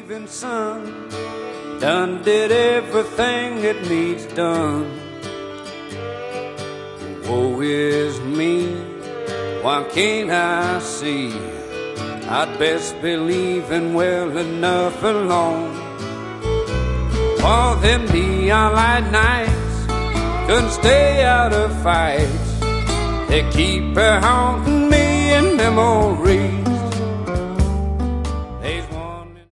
believing son done did everything that needs done. Woe is me, why can't I see? I'd best be leaving well enough alone. For them neon light nights couldn't stay out of fights. They keep haunting me in memory.